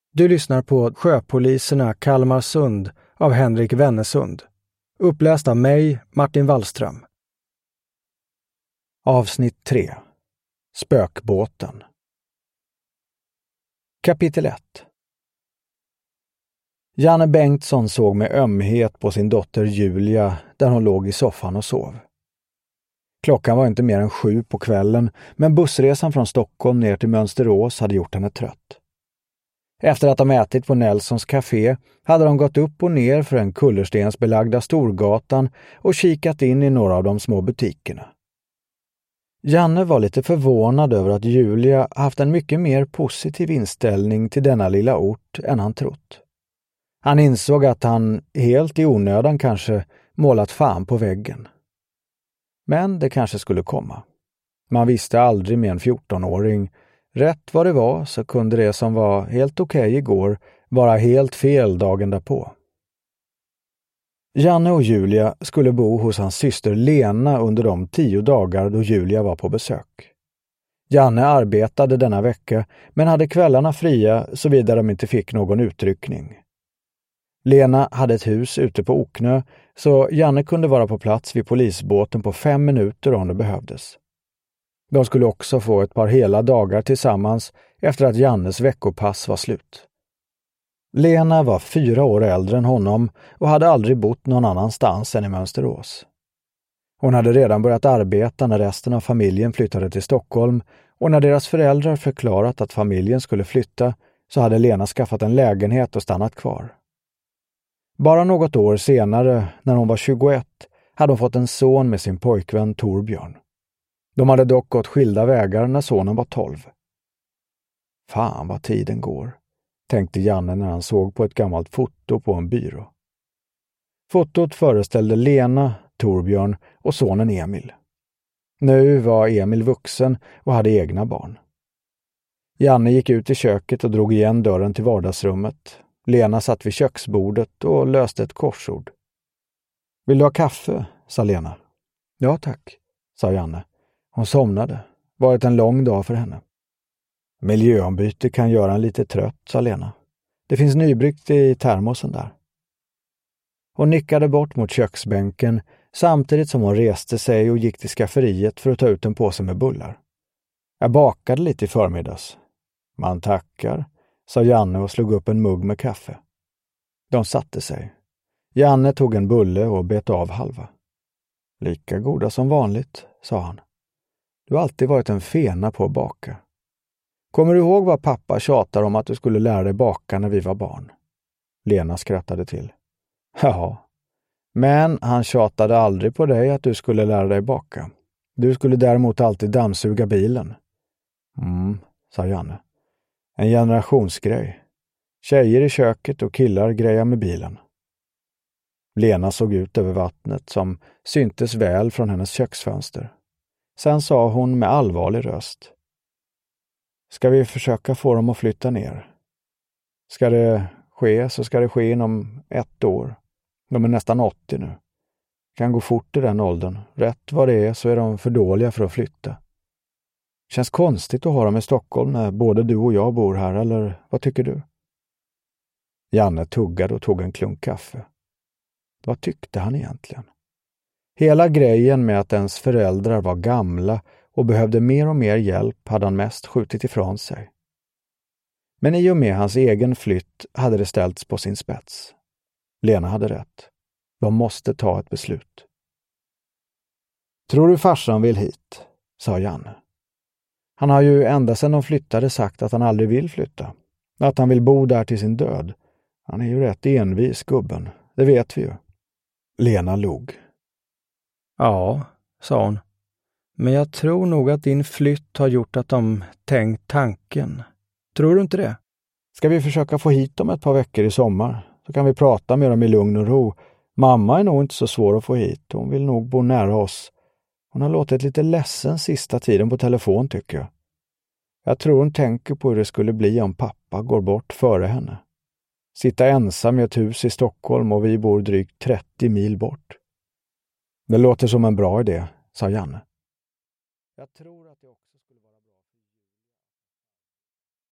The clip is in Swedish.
Du lyssnar på Sjöpoliserna Kalmarsund av Henrik Wennesund. Uppläst av mig, Martin Wallström. Avsnitt 3. Spökbåten. Kapitel 1. Janne Bengtsson såg med ömhet på sin dotter Julia där hon låg i soffan och sov. Klockan var inte mer än 7 på kvällen, men bussresan från Stockholm ner till Mönsterås hade gjort henne trött. Efter att de ätit på Nelsons café hade de gått upp och ner för den kullerstensbelagda Storgatan och kikat in i några av de små butikerna. Janne var lite förvånad över att Julia haft en mycket mer positiv inställning till denna lilla ort än han trott. Han insåg att han, helt i onödan kanske, målat fan på väggen. Men det kanske skulle komma. Man visste aldrig med en 14-åring. Rätt vad det var så kunde det som var helt okej igår vara helt fel dagen därpå. Janne och Julia skulle bo hos hans syster Lena under de 10 dagar då Julia var på besök. Janne arbetade denna vecka men hade kvällarna fria såvida de inte fick någon utryckning. Lena hade ett hus ute på Oknö så Janne kunde vara på plats vid polisbåten på 5 minuter om det behövdes. De skulle också få ett par hela dagar tillsammans efter att Jannes veckopass var slut. Lena var 4 år äldre än honom och hade aldrig bott någon annanstans än i Mönsterås. Hon hade redan börjat arbeta när resten av familjen flyttade till Stockholm och när deras föräldrar förklarat att familjen skulle flytta så hade Lena skaffat en lägenhet och stannat kvar. Bara något år senare, när hon var 21, hade hon fått en son med sin pojkvän Torbjörn. De hade dock gått skilda vägar när sonen var 12. Fan vad tiden går, tänkte Janne när han såg på ett gammalt foto på en byrå. Fotot föreställde Lena, Torbjörn och sonen Emil. Nu var Emil vuxen och hade egna barn. Janne gick ut i köket och drog igen dörren till vardagsrummet. Lena satt vid köksbordet och löste ett korsord. Vill du ha kaffe? Sa Lena. Ja tack, sa Janne. Hon somnade. Varit en lång dag för henne. Miljöombyte kan göra en lite trött, sa Lena. Det finns nybryggt i termosen där. Hon nickade bort mot köksbänken samtidigt som hon reste sig och gick till skafferiet för att ta ut en påse med bullar. Jag bakade lite i förmiddags. Man tackar, sa Janne och slog upp en mugg med kaffe. De satte sig. Janne tog en bulle och bet av halva. Lika goda som vanligt, sa han. Du har alltid varit en fena på att baka. Kommer du ihåg vad pappa tjatar om att du skulle lära dig baka när vi var barn? Lena skrattade till. Ja, men han tjatade aldrig på dig att du skulle lära dig baka. Du skulle däremot alltid dammsuga bilen. Sa Janne. En generationsgrej. Tjejer i köket och killar grejar med bilen. Lena såg ut över vattnet som syntes väl från hennes köksfönster. Sen sa hon med allvarlig röst. Ska vi försöka få dem att flytta ner? Ska det ske så ska det ske inom 1 år. De är nästan 80 nu. Kan gå fort i den åldern. Rätt vad det är så är de för dåliga för att flytta. Känns konstigt att ha dem i Stockholm när både du och jag bor här, eller vad tycker du? Janne tuggade och tog en klunk kaffe. Vad tyckte han egentligen? Hela grejen med att ens föräldrar var gamla och behövde mer och mer hjälp hade han mest skjutit ifrån sig. Men i och med hans egen flytt hade det ställts på sin spets. Lena hade rätt. De måste ta ett beslut. Tror du farsan vill hit? Sa Janne. Han har ju ända sedan de flyttade sagt att han aldrig vill flytta. Att han vill bo där till sin död. Han är ju rätt envis, gubben. Det vet vi ju. Lena log. Ja, sa hon. Men jag tror nog att din flytt har gjort att de tänkt tanken. Tror du inte det? Ska vi försöka få hit dem ett par veckor i sommar? Så kan vi prata med dem i lugn och ro. Mamma är nog inte så svår att få hit. Hon vill nog bo nära oss. Hon har låtit lite ledsen sista tiden på telefon tycker jag. Jag tror hon tänker på hur det skulle bli om pappa går bort före henne. Sitta ensam i ett hus i Stockholm och vi bor drygt 30 mil bort. Det låter som en bra idé, sa Janne. Jag tror